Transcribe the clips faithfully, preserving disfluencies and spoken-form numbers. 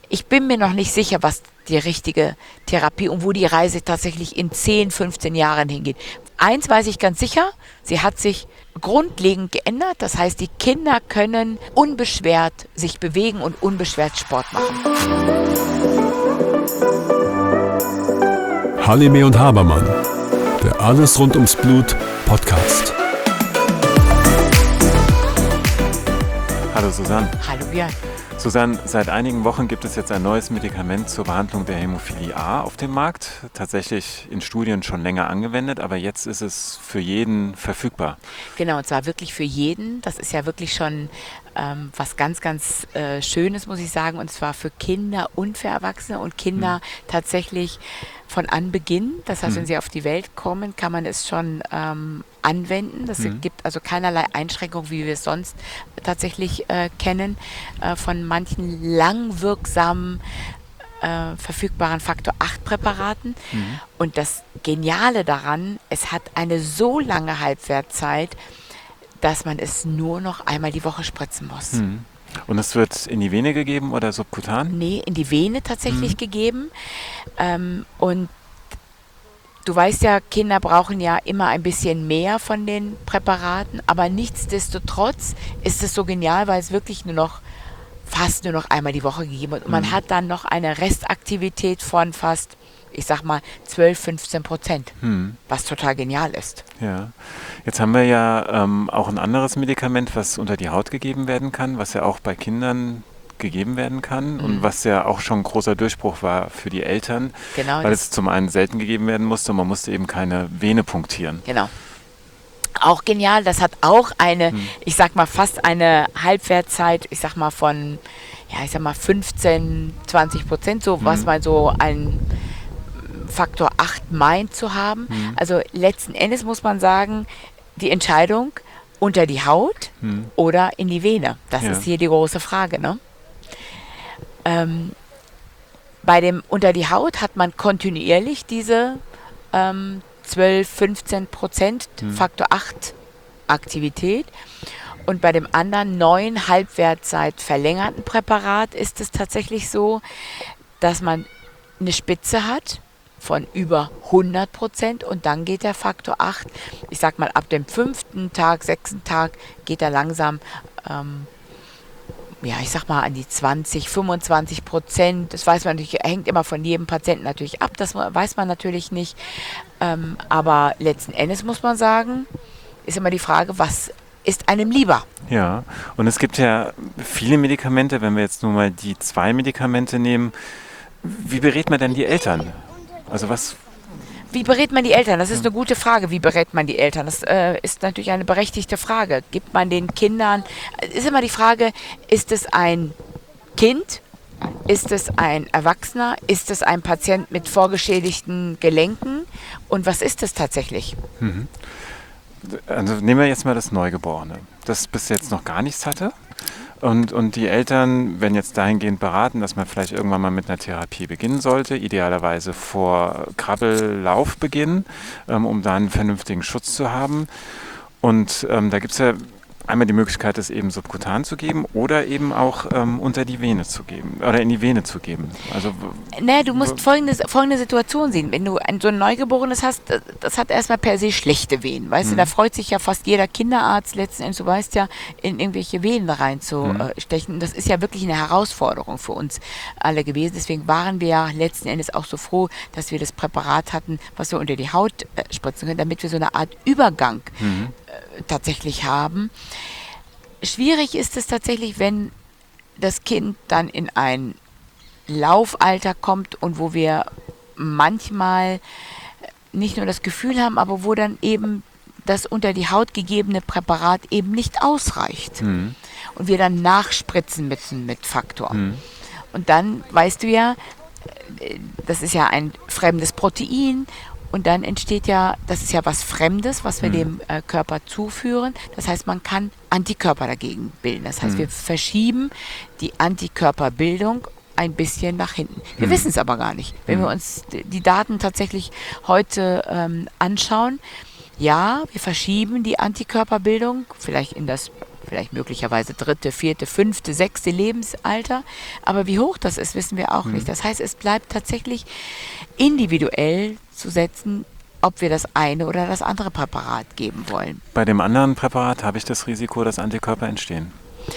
ich bin mir noch nicht sicher, was die richtige Therapie und wo die Reise tatsächlich in zehn, fünfzehn Jahren hingeht. Eins weiß ich ganz sicher, sie hat sich grundlegend geändert. Das heißt, die Kinder können unbeschwert sich bewegen und unbeschwert Sport machen. Halime und Habermann, der Alles rund ums Blut Podcast. Hallo Susanne. Hallo Björn. Susanne, seit einigen Wochen gibt es jetzt ein neues Medikament zur Behandlung der Hämophilie A auf dem Markt. Tatsächlich in Studien schon länger angewendet, aber jetzt ist es für jeden verfügbar. Genau, und zwar wirklich für jeden. Das ist ja wirklich schon ähm, was ganz, ganz äh, Schönes, muss ich sagen. Und zwar für Kinder und für Erwachsene und Kinder hm. tatsächlich von Anbeginn. Das heißt, hm. wenn sie auf die Welt kommen, kann man es schon ähm, anwenden. Das hm. gibt also keinerlei Einschränkung, wie wir es sonst tatsächlich äh, kennen, äh, von manchen langwirksamen äh, verfügbaren Faktor acht Präparaten. Mhm. Und das Geniale daran, es hat eine so lange Halbwertzeit, dass man es nur noch einmal die Woche spritzen muss. Mhm. Und es wird in die Vene gegeben oder subkutan? Nee, in die Vene tatsächlich mhm. gegeben. Ähm, und du weißt ja, Kinder brauchen ja immer ein bisschen mehr von den Präparaten, aber nichtsdestotrotz ist es so genial, weil es wirklich nur noch fast nur noch einmal die Woche gegeben wird. Und man mhm. hat dann noch eine Restaktivität von fast, ich sag mal, zwölf, fünfzehn Prozent, mhm. was total genial ist. Ja, jetzt haben wir ja ähm, auch ein anderes Medikament, was unter die Haut gegeben werden kann, was ja auch bei Kindern gegeben werden kann mhm. und was ja auch schon ein großer Durchbruch war für die Eltern, genau, weil es zum einen selten gegeben werden musste und man musste eben keine Vene punktieren. Genau. Auch genial, das hat auch eine, hm. ich sag mal, fast eine Halbwertzeit, ich sag mal von, ja, ich sag mal fünfzehn, zwanzig Prozent, so hm. was man so ein Faktor acht meint zu haben. Hm. Also letzten Endes muss man sagen, die Entscheidung unter die Haut hm. oder in die Vene, das ja. ist hier die große Frage, ne? Ähm, bei dem unter die Haut hat man kontinuierlich diese ähm, zwölf, fünfzehn Prozent hm. Faktor acht Aktivität. Und bei dem anderen neuen Halbwertzeit verlängerten Präparat ist es tatsächlich so, dass man eine Spitze hat von über hundert Prozent und dann geht der Faktor acht, ich sag mal ab dem fünften Tag, sechsten Tag geht er langsam ähm, ja, ich sag mal an die zwanzig, fünfundzwanzig Prozent. Das weiß man natürlich, hängt immer von jedem Patienten natürlich ab, das weiß man natürlich nicht. Ähm, aber letzten Endes muss man sagen, ist immer die Frage, was ist einem lieber? Ja, und es gibt ja viele Medikamente, wenn wir jetzt nur mal die zwei Medikamente nehmen, wie berät man denn die Eltern? Also was... Wie berät man die Eltern? Das ist eine gute Frage. Wie berät man die Eltern? Das äh, ist natürlich eine berechtigte Frage. Gibt man den Kindern, ist immer die Frage, ist es ein Kind? Ist es ein Erwachsener? Ist es ein Patient mit vorgeschädigten Gelenken? Und was ist es tatsächlich? Mhm. Also nehmen wir jetzt mal das Neugeborene, das bis jetzt noch gar nichts hatte. Und, und die Eltern werden jetzt dahingehend beraten, dass man vielleicht irgendwann mal mit einer Therapie beginnen sollte, idealerweise vor Krabbellaufbeginn, ähm, um da einen vernünftigen Schutz zu haben. Und ähm, da gibt es ja einmal die Möglichkeit, es eben subkutan zu geben oder eben auch ähm, unter die Vene zu geben oder in die Vene zu geben. Also, naja, du musst folgendes, folgende Situation sehen. Wenn du ein, so ein Neugeborenes hast, das hat erstmal per se schlechte Venen. Weißt mhm. du, da freut sich ja fast jeder Kinderarzt letzten Endes, du weißt ja, in irgendwelche Venen reinzustechen. Mhm. Das ist ja wirklich eine Herausforderung für uns alle gewesen. Deswegen waren wir ja letzten Endes auch so froh, dass wir das Präparat hatten, was wir unter die Haut äh, spritzen können, damit wir so eine Art Übergang mhm. äh, tatsächlich haben. Schwierig ist es tatsächlich, wenn das Kind dann in ein Laufalter kommt und wo wir manchmal nicht nur das Gefühl haben, aber wo dann eben das unter die Haut gegebene Präparat eben nicht ausreicht. Mhm. Und wir dann nachspritzen müssen mit Faktor. Mhm. Und dann, weißt du ja, das ist ja ein fremdes Protein. Und dann entsteht ja, das ist ja was Fremdes, was wir mhm. dem äh, Körper zuführen. Das heißt, man kann Antikörper dagegen bilden. Das heißt, mhm. wir verschieben die Antikörperbildung ein bisschen nach hinten. Wir mhm. wissen es aber gar nicht. Wenn mhm. wir uns die Daten tatsächlich heute ähm, anschauen, ja, wir verschieben die Antikörperbildung vielleicht in das vielleicht möglicherweise dritte, vierte, fünfte, sechste Lebensalter. Aber wie hoch das ist, wissen wir auch Mhm. nicht. Das heißt, es bleibt tatsächlich individuell zu setzen, ob wir das eine oder das andere Präparat geben wollen. Bei dem anderen Präparat habe ich das Risiko, dass Antikörper entstehen.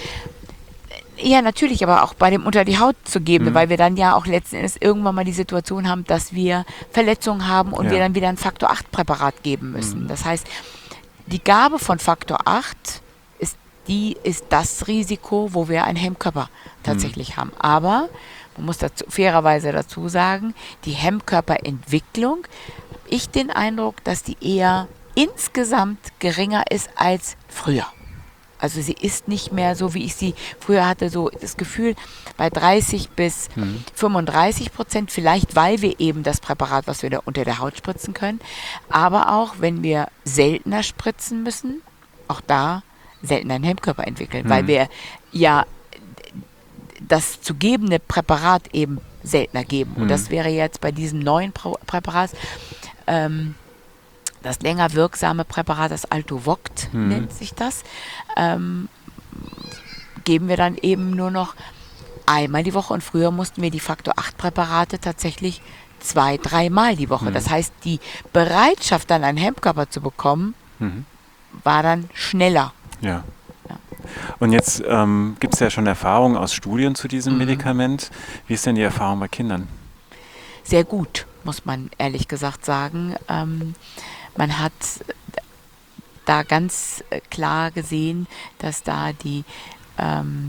Ja, natürlich, aber auch bei dem unter die Haut zu geben, Mhm. weil wir dann ja auch letzten Endes irgendwann mal die Situation haben, dass wir Verletzungen haben und Ja. wir dann wieder ein Faktor acht Präparat geben müssen. Mhm. Das heißt, die Gabe von Faktor acht ist, die ist das Risiko, wo wir einen Hemmkörper tatsächlich haben. Aber man muss dazu, fairerweise dazu sagen, die Hemmkörperentwicklung, ich den Eindruck, dass die eher insgesamt geringer ist als früher. Also sie ist nicht mehr so, wie ich sie früher hatte, so das Gefühl bei dreißig bis Mhm. fünfunddreißig Prozent, vielleicht weil wir eben das Präparat, was wir da unter der Haut spritzen können, aber auch wenn wir seltener spritzen müssen, auch da seltener einen Hemmkörper entwickeln, Mhm. weil wir ja das zu gebende Präparat eben seltener geben. Und Mhm. das wäre jetzt bei diesem neuen Prä- Präparat ähm, das länger wirksame Präparat, das Altuvoct Mhm. nennt sich das, ähm, geben wir dann eben nur noch einmal die Woche. Und früher mussten wir die Faktor acht Präparate tatsächlich zwei, dreimal die Woche. Mhm. Das heißt, die Bereitschaft, dann einen Hemmkörper zu bekommen, Mhm. war dann schneller. Ja. Ja. Und jetzt ähm, gibt es ja schon Erfahrungen aus Studien zu diesem Mhm. Medikament. Wie ist denn die Erfahrung bei Kindern? Sehr gut, muss man ehrlich gesagt sagen. Ähm, man hat da ganz äh, klar gesehen, dass da die ähm,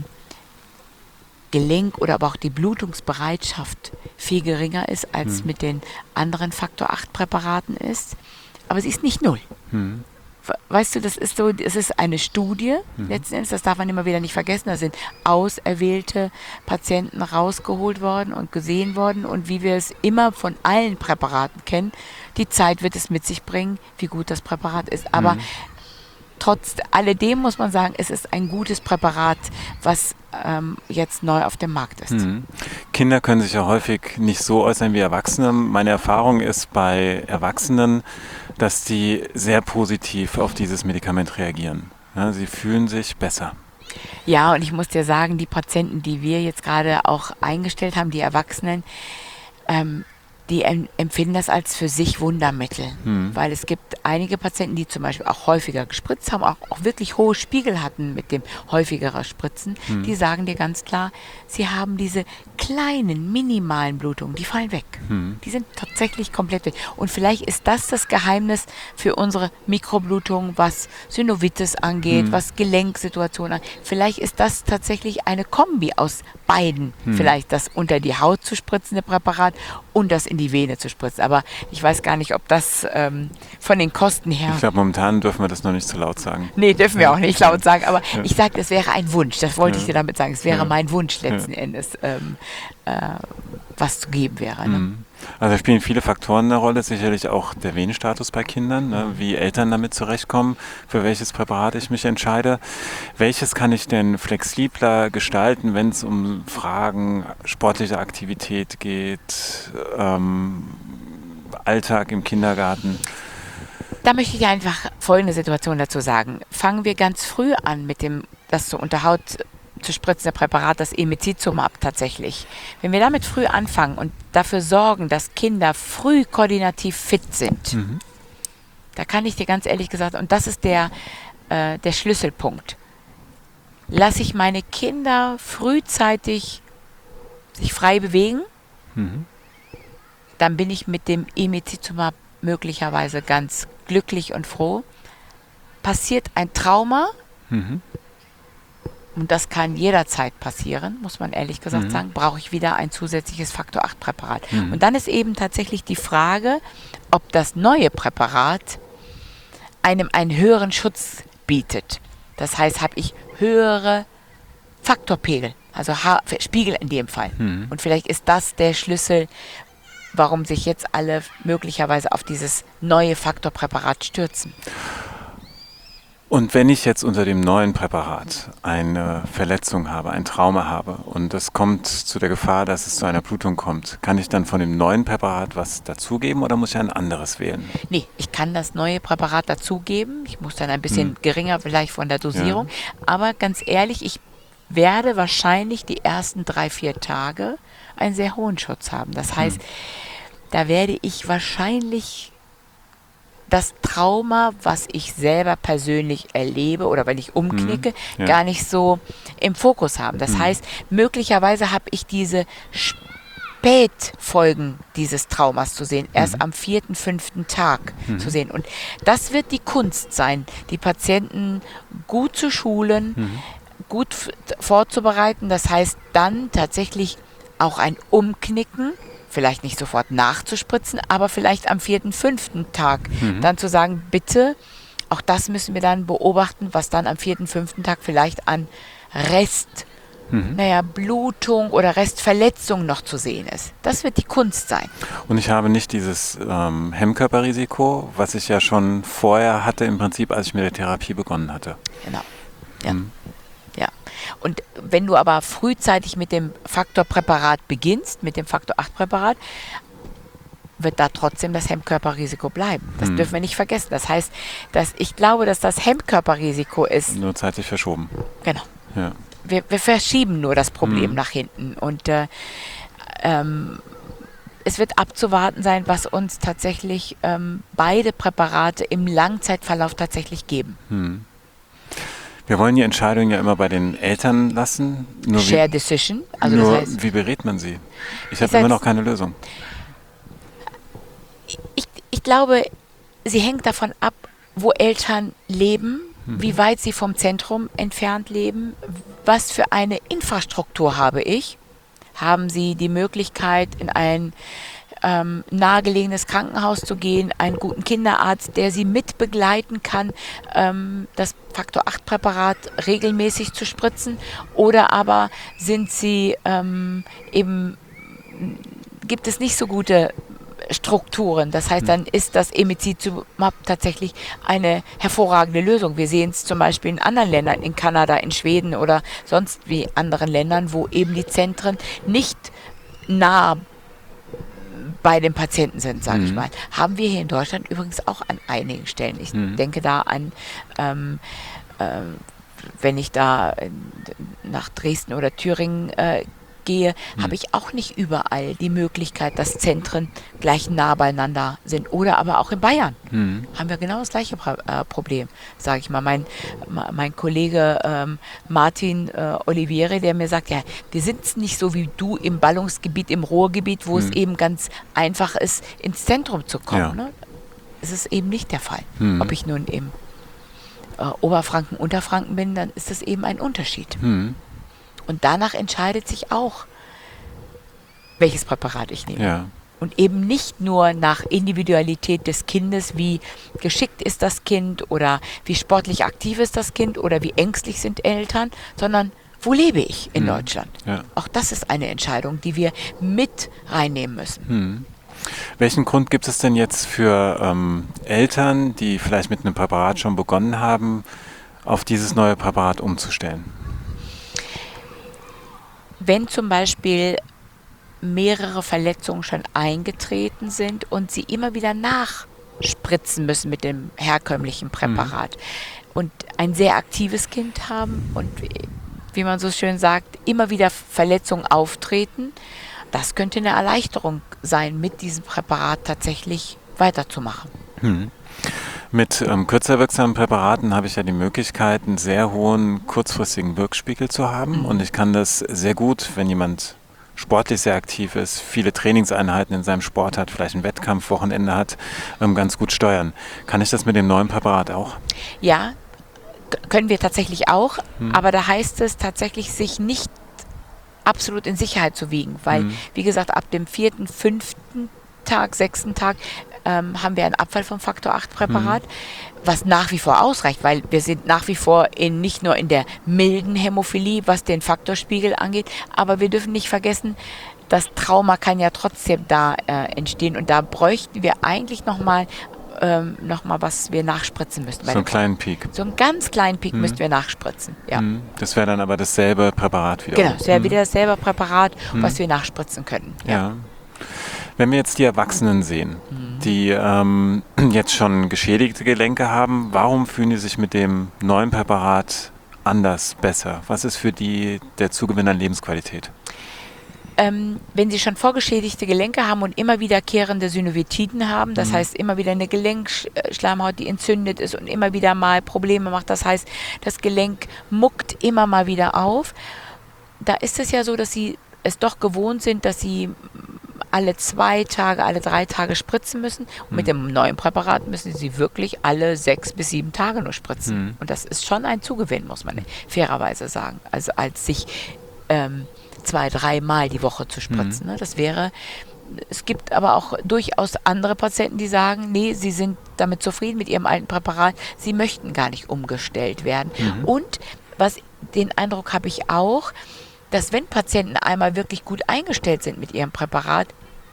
Gelenk- oder aber auch die Blutungsbereitschaft viel geringer ist, als Mhm. mit den anderen Faktor acht Präparaten ist. Aber sie ist nicht null. Mhm. We- Weißt du, das ist so, es ist eine Studie, Mhm. letzten Endes, das darf man immer wieder nicht vergessen, da sind auserwählte Patienten rausgeholt worden und gesehen worden und wie wir es immer von allen Präparaten kennen, die Zeit wird es mit sich bringen, wie gut das Präparat ist. Aber Mhm. trotz alledem muss man sagen, es ist ein gutes Präparat, was ähm, jetzt neu auf dem Markt ist. Mhm. Kinder können sich ja häufig nicht so äußern wie Erwachsene. Meine Erfahrung ist bei Erwachsenen, dass die sehr positiv auf dieses Medikament reagieren. Ja, sie fühlen sich besser. Ja, und ich muss dir sagen, die Patienten, die wir jetzt gerade auch eingestellt haben, die Erwachsenen, ähm, die em empfinden das als für sich Wundermittel. Hm. Weil es gibt einige Patienten, die zum Beispiel auch häufiger gespritzt haben, auch, auch wirklich hohe Spiegel hatten mit dem häufigeren Spritzen, Hm. die sagen dir ganz klar, sie haben diese kleinen, minimalen Blutungen, die fallen weg. Hm. Die sind tatsächlich komplett weg. Und vielleicht ist das das Geheimnis für unsere Mikroblutung, was Synovitis angeht, Hm. was Gelenksituationen angeht. Vielleicht ist das tatsächlich eine Kombi aus beiden. Hm. Vielleicht das unter die Haut zu spritzende Präparat und das in die Vene zu spritzen. Aber ich weiß gar nicht, ob das ähm, von den Kosten her... Ich glaube, momentan dürfen wir das noch nicht zu laut sagen. Nee, dürfen wir auch nicht laut sagen, aber Ja. ich sage, es wäre ein Wunsch, das wollte Ja. ich dir damit sagen, es wäre Ja. mein Wunsch letzten Endes, ähm, äh, was zu geben wäre. Ne? Mhm. Also spielen viele Faktoren eine Rolle, sicherlich auch der Venenstatus bei Kindern, ne, wie Eltern damit zurechtkommen, für welches Präparat ich mich entscheide. Welches kann ich denn flexibler gestalten, wenn es um Fragen sportlicher Aktivität geht, ähm, Alltag im Kindergarten? Da möchte ich einfach folgende Situation dazu sagen. Fangen wir ganz früh an mit dem, das so unter Haut zu spritzende Präparat, das Emicizumab tatsächlich. Wenn wir damit früh anfangen und dafür sorgen, dass Kinder früh koordinativ fit sind, Mhm. da kann ich dir ganz ehrlich gesagt, und das ist der, äh, der Schlüsselpunkt, lasse ich meine Kinder frühzeitig sich frei bewegen, Mhm. dann bin ich mit dem Emicizumab möglicherweise ganz glücklich und froh. Passiert ein Trauma, Mhm. und das kann jederzeit passieren, muss man ehrlich gesagt Mhm. sagen, brauche ich wieder ein zusätzliches Faktor acht Präparat. Mhm. Und dann ist eben tatsächlich die Frage, ob das neue Präparat einem einen höheren Schutz bietet. Das heißt, habe ich höhere Faktorpegel, also H- Spiegel in dem Fall. Mhm. Und vielleicht ist das der Schlüssel, warum sich jetzt alle möglicherweise auf dieses neue Faktorpräparat stürzen. Und wenn ich jetzt unter dem neuen Präparat eine Verletzung habe, ein Trauma habe und es kommt zu der Gefahr, dass es zu einer Blutung kommt, kann ich dann von dem neuen Präparat was dazugeben oder muss ich ein anderes wählen? Nee, ich kann das neue Präparat dazugeben. Ich muss dann ein bisschen Hm. geringer vielleicht von der Dosierung. Aber ganz ehrlich, ich werde wahrscheinlich die ersten drei, vier Tage einen sehr hohen Schutz haben. Das heißt, da werde ich wahrscheinlich das Trauma, was ich selber persönlich erlebe oder wenn ich umknicke, ja. gar nicht so im Fokus haben. Das heißt, möglicherweise habe ich diese Spätfolgen dieses Traumas zu sehen, erst am vierten, fünften Tag zu sehen. Und das wird die Kunst sein, die Patienten gut zu schulen, gut f- vorzubereiten. Das heißt, dann tatsächlich auch ein Umknicken, vielleicht nicht sofort nachzuspritzen, aber vielleicht am vierten, fünften Tag dann zu sagen, bitte, auch das müssen wir dann beobachten, was dann am vierten, fünften Tag vielleicht an Rest, naja, Blutung oder Restverletzung noch zu sehen ist. Das wird die Kunst sein. Und ich habe nicht dieses ähm, Hemmkörperrisiko, was ich ja schon vorher hatte, im Prinzip, als ich mit der Therapie begonnen hatte. Genau. Ja. Ja. Und wenn du aber frühzeitig mit dem Faktorpräparat beginnst, mit dem Faktor acht Präparat, wird da trotzdem das Hemmkörperrisiko bleiben. Das dürfen wir nicht vergessen. Das heißt, dass ich glaube, dass das Hemmkörperrisiko ist, Nur zeitlich verschoben. genau, Ja. wir, wir verschieben nur das Problem nach hinten. Und äh, ähm, es wird abzuwarten sein, was uns tatsächlich ähm, beide Präparate im Langzeitverlauf tatsächlich geben. Wir wollen die Entscheidung ja immer bei den Eltern lassen. Nur, Share wie, Decision, also nur das heißt, wie berät man sie? Ich habe sag's- immer noch keine Lösung. ich, ich glaube, sie hängt davon ab, wo Eltern leben, wie weit sie vom Zentrum entfernt leben, was für eine Infrastruktur habe ich. Haben sie die Möglichkeit, in ein ähm, nahegelegenes Krankenhaus zu gehen, einen guten Kinderarzt, der sie mit begleiten kann, ähm, das Faktor acht Präparat regelmäßig zu spritzen, oder aber sind sie ähm, eben, gibt es nicht so gute Strukturen. Das heißt, dann ist das Emicizumab tatsächlich eine hervorragende Lösung. Wir sehen es zum Beispiel in anderen Ländern, in Kanada, in Schweden oder sonst wie anderen Ländern, wo eben die Zentren nicht nah bei den Patienten sind, sage ich mal. Haben wir hier in Deutschland übrigens auch an einigen Stellen. Ich denke da an, ähm, ähm, wenn ich da äh, nach Dresden oder Thüringen äh, gehe, habe ich auch nicht überall die Möglichkeit, dass Zentren gleich nah beieinander sind. Oder aber auch in Bayern haben wir genau das gleiche Pro äh, Problem, sage ich mal. Mein, mein Kollege ähm, Martin äh, Olivieri, der mir sagt, ja, wir sind nicht so wie du im Ballungsgebiet, im Ruhrgebiet, wo es eben ganz einfach ist, ins Zentrum zu kommen. Ja. Ne? Es ist eben nicht der Fall. Ob ich nun im äh, Oberfranken, Unterfranken bin, dann ist das eben ein Unterschied. Und danach entscheidet sich auch, welches Präparat ich nehme. Ja. Und eben nicht nur nach Individualität des Kindes, wie geschickt ist das Kind oder wie sportlich aktiv ist das Kind oder wie ängstlich sind Eltern, sondern wo lebe ich in Deutschland? Ja. Auch das ist eine Entscheidung, die wir mit reinnehmen müssen. Welchen Grund gibt es denn jetzt für ähm, Eltern, die vielleicht mit einem Präparat schon begonnen haben, auf dieses neue Präparat umzustellen? Wenn zum Beispiel mehrere Verletzungen schon eingetreten sind und sie immer wieder nachspritzen müssen mit dem herkömmlichen Präparat und ein sehr aktives Kind haben und, wie man so schön sagt, immer wieder Verletzungen auftreten, das könnte eine Erleichterung sein, mit diesem Präparat tatsächlich weiterzumachen. Mit ähm, kürzer wirksamen Präparaten habe ich ja die Möglichkeit, einen sehr hohen kurzfristigen Wirkspiegel zu haben. Und ich kann das sehr gut, wenn jemand sportlich sehr aktiv ist, viele Trainingseinheiten in seinem Sport hat, vielleicht ein Wettkampfwochenende hat, ähm, ganz gut steuern. Kann ich das mit dem neuen Präparat auch? Ja, k- können wir tatsächlich auch, aber da heißt es tatsächlich, sich nicht absolut in Sicherheit zu wiegen, weil, wie gesagt, ab dem vierten, fünften Tag, sechsten Tag ähm, haben wir einen Abfall vom Faktor acht Präparat, was nach wie vor ausreicht, weil wir sind nach wie vor in, nicht nur in der milden Hämophilie, was den Faktorspiegel angeht, aber wir dürfen nicht vergessen, das Trauma kann ja trotzdem da äh, entstehen und da bräuchten wir eigentlich nochmal ähm, nochmal, was wir nachspritzen müssten. So einen kleinen Peak. So einen ganz kleinen Peak Mhm. müssten wir nachspritzen, ja. Mhm. Das wäre dann aber dasselbe Präparat wieder. Genau, es wäre Mhm. wieder dasselbe Präparat, Mhm. was wir nachspritzen können. Ja. Wenn wir jetzt die Erwachsenen sehen, die ähm, jetzt schon geschädigte Gelenke haben, warum fühlen die sich mit dem neuen Präparat anders, besser? Was ist für die der Zugewinn an Lebensqualität? Ähm, wenn sie schon vorgeschädigte Gelenke haben und immer wiederkehrende Synovitiden haben, das Mhm. heißt immer wieder eine Gelenkschleimhaut, die entzündet ist und immer wieder mal Probleme macht, das heißt, das Gelenk muckt immer mal wieder auf, da ist es ja so, dass sie es doch gewohnt sind, dass sie alle zwei Tage, alle drei Tage spritzen müssen. Und Mhm. mit dem neuen Präparat müssen sie wirklich alle sechs bis sieben Tage nur spritzen. Mhm. Und das ist schon ein Zugewinn, muss man fairerweise sagen. Also als sich ähm, zwei, dreimal die Woche zu spritzen. Mhm. Ne? Das wäre, es gibt aber auch durchaus andere Patienten, die sagen, nee, sie sind damit zufrieden mit ihrem alten Präparat, sie möchten gar nicht umgestellt werden. Mhm. Und was den Eindruck habe ich auch, dass wenn Patienten einmal wirklich gut eingestellt sind mit ihrem Präparat,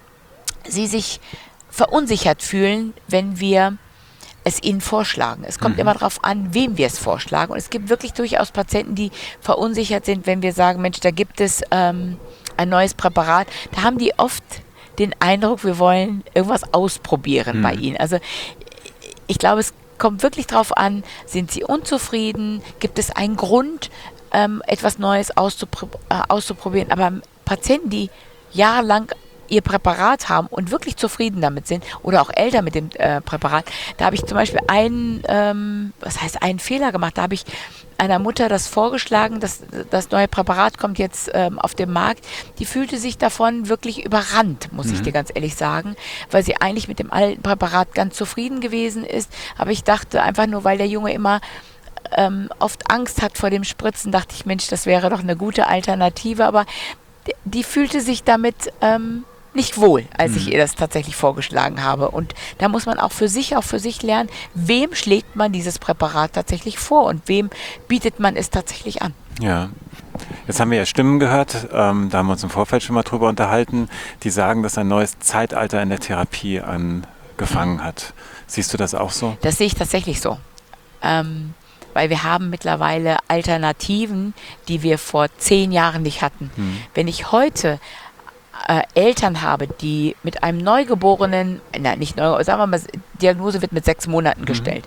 sie sich verunsichert fühlen, wenn wir es ihnen vorschlagen. Es kommt Mhm. immer darauf an, wem wir es vorschlagen. Und es gibt wirklich durchaus Patienten, die verunsichert sind, wenn wir sagen, Mensch, da gibt es ähm, ein neues Präparat. Da haben die oft den Eindruck, wir wollen irgendwas ausprobieren Mhm. bei ihnen. Also ich glaube, es kommt wirklich darauf an, sind sie unzufrieden? Gibt es einen Grund, ähm, etwas Neues auszupro- äh, auszuprobieren? Aber Patienten, die jahrelang ihr Präparat haben und wirklich zufrieden damit sind oder auch älter mit dem äh, Präparat, da habe ich zum Beispiel einen, ähm, was heißt einen Fehler gemacht, da habe ich einer Mutter das vorgeschlagen, dass das neue Präparat kommt jetzt ähm, auf den Markt, die fühlte sich davon wirklich überrannt, muss ich Mhm. dir ganz ehrlich sagen, weil sie eigentlich mit dem alten Präparat ganz zufrieden gewesen ist, aber ich dachte einfach nur, weil der Junge immer ähm, oft Angst hat vor dem Spritzen, dachte ich, Mensch, das wäre doch eine gute Alternative, aber die, die fühlte sich damit ähm, nicht wohl, als ich Mhm. ihr das tatsächlich vorgeschlagen habe. Und da muss man auch für sich, auch für sich lernen, wem schlägt man dieses Präparat tatsächlich vor und wem bietet man es tatsächlich an. Ja. Jetzt haben wir ja Stimmen gehört, ähm, da haben wir uns im Vorfeld schon mal drüber unterhalten, die sagen, dass ein neues Zeitalter in der Therapie angefangen hat. Siehst du das auch so? Das sehe ich tatsächlich so. Ähm, weil wir haben mittlerweile Alternativen, die wir vor zehn Jahren nicht hatten. Mhm. Wenn ich heute äh, Eltern habe, die mit einem Neugeborenen, nein, nicht neu, sagen wir mal, Diagnose wird mit sechs Monaten gestellt,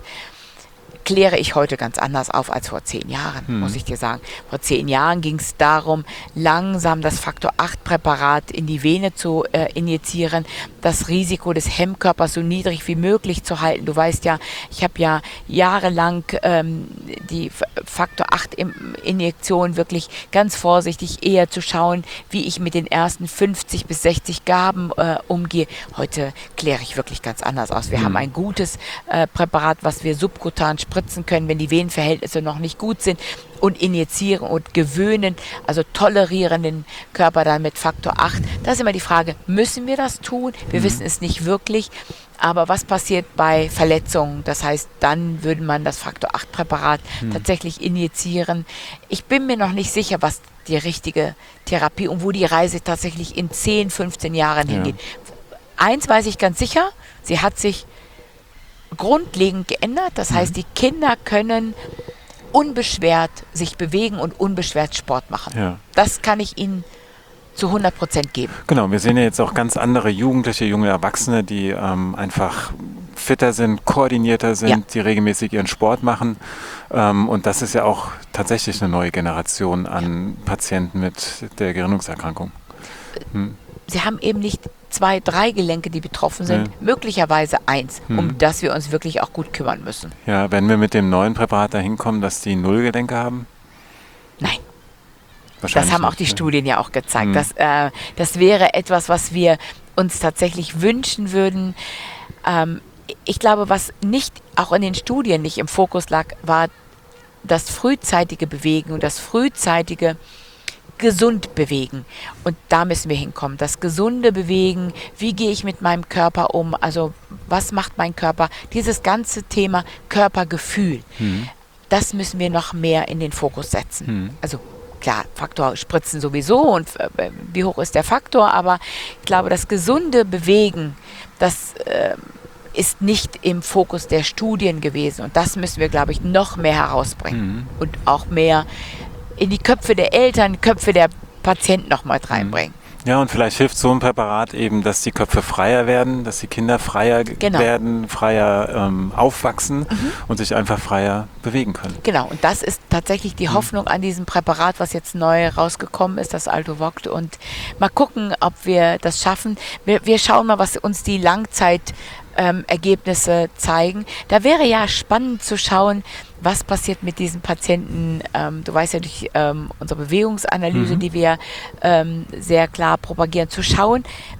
kläre ich heute ganz anders auf als vor zehn Jahren, Mhm. muss ich dir sagen. Vor zehn Jahren ging es darum, langsam das Faktor acht Präparat in die Vene zu äh, injizieren, das Risiko des Hemmkörpers so niedrig wie möglich zu halten. Du weißt ja, ich habe ja jahrelang ähm, die F- Faktor acht Im- Injektion wirklich ganz vorsichtig eher zu schauen, wie ich mit den ersten fünfzig bis sechzig Gaben äh, umgehe. Heute kläre ich wirklich ganz anders aus. Wir Mhm. haben ein gutes äh, Präparat, was wir subkutan spritzen können, wenn die Venenverhältnisse noch nicht gut sind, und injizieren und gewöhnen, also tolerieren den Körper dann mit Faktor acht. Da ist immer die Frage, müssen wir das tun? Wir Mhm. wissen es nicht wirklich. Aber was passiert bei Verletzungen? Das heißt, dann würde man das Faktor acht Präparat Mhm. tatsächlich injizieren. Ich bin mir noch nicht sicher, was die richtige Therapie und wo die Reise tatsächlich in zehn, fünfzehn Jahren Ja. hingeht. Eins weiß ich ganz sicher, sie hat sich grundlegend geändert. Das heißt, die Kinder können unbeschwert sich bewegen und unbeschwert Sport machen. Ja. Das kann ich Ihnen zu hundert Prozent geben. Genau, wir sehen ja jetzt auch ganz andere Jugendliche, junge Erwachsene, die ähm, einfach fitter sind, koordinierter sind, Ja. die regelmäßig ihren Sport machen. Ähm, und das ist ja auch tatsächlich eine neue Generation an Patienten mit der Gerinnungserkrankung. Hm. Sie haben eben nicht zwei, drei Gelenke, die betroffen sind, Nee. möglicherweise eins, Hm. um das wir uns wirklich auch gut kümmern müssen. Ja, wenn wir mit dem neuen Präparat dahin kommen, dass die null Gelenke haben? Nein. Wahrscheinlich Das haben auch nicht, die ne? Studien ja auch gezeigt. Hm. Das, äh, das wäre etwas, was wir uns tatsächlich wünschen würden. Ähm, ich glaube, was nicht auch in den Studien nicht im Fokus lag, war das frühzeitige Bewegen und das frühzeitige gesund bewegen. Und da müssen wir hinkommen. Das gesunde Bewegen, wie gehe ich mit meinem Körper um? Also was macht mein Körper? Dieses ganze Thema Körpergefühl, Hm. das müssen wir noch mehr in den Fokus setzen. Hm. Also klar, Faktor Spritzen sowieso und äh, wie hoch ist der Faktor, aber ich glaube, das gesunde Bewegen, das äh, ist nicht im Fokus der Studien gewesen. Und das müssen wir, glaube ich, noch mehr herausbringen. Mhm. Und auch mehr in die Köpfe der Eltern, Köpfe der Patienten noch mal reinbringen. Ja, und vielleicht hilft so ein Präparat eben, dass die Köpfe freier werden, dass die Kinder freier genau. werden, freier ähm, aufwachsen mhm. und sich einfach freier bewegen können. Genau, und das ist tatsächlich die mhm. Hoffnung an diesem Präparat, was jetzt neu rausgekommen ist, das Altuvoct. Und mal gucken, ob wir das schaffen. Wir, wir schauen mal, was uns die Langzeit Ähm, Ergebnisse zeigen. Da wäre ja spannend zu schauen, was passiert mit diesen Patienten. Ähm, du weißt ja durch ähm, unsere Bewegungsanalyse, mhm. die wir ähm, sehr klar propagieren, zu schauen,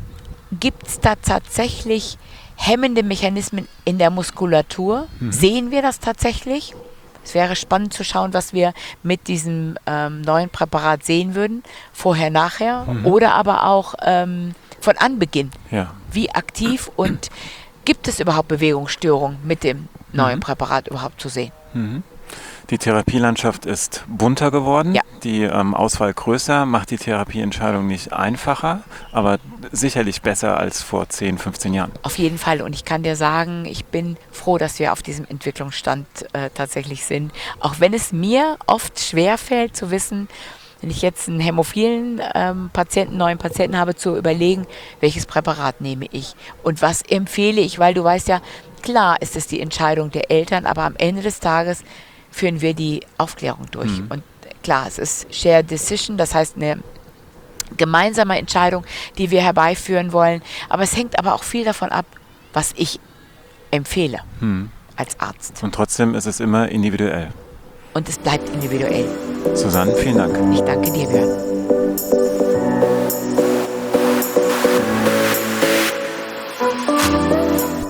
gibt es da tatsächlich hemmende Mechanismen in der Muskulatur? Mhm. Sehen wir das tatsächlich? Es wäre spannend zu schauen, was wir mit diesem ähm, neuen Präparat sehen würden, vorher, nachher, mhm. oder aber auch ähm, von Anbeginn. Ja. Wie aktiv und gibt es überhaupt Bewegungsstörungen mit dem neuen mhm. Präparat überhaupt zu sehen? Mhm. Die Therapielandschaft ist bunter geworden, ja. die ähm, Auswahl größer, macht die Therapieentscheidung nicht einfacher, aber sicherlich besser als vor zehn, fünfzehn Jahren. Auf jeden Fall, und ich kann dir sagen, ich bin froh, dass wir auf diesem Entwicklungsstand äh, tatsächlich sind, auch wenn es mir oft schwerfällt zu wissen, wenn ich jetzt einen hämophilen ähm, Patienten, neuen Patienten habe, zu überlegen, welches Präparat nehme ich und was empfehle ich, weil du weißt ja, klar ist es die Entscheidung der Eltern, aber am Ende des Tages führen wir die Aufklärung durch. Mhm. Und klar, es ist Shared Decision, das heißt eine gemeinsame Entscheidung, die wir herbeiführen wollen, aber es hängt aber auch viel davon ab, was ich empfehle mhm. als Arzt. Und trotzdem ist es immer individuell. Und es bleibt individuell. Susanne, vielen Dank. Ich danke dir, Björn.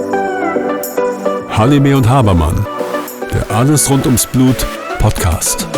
Halime und Habermann, der Alles rund ums Blut Podcast.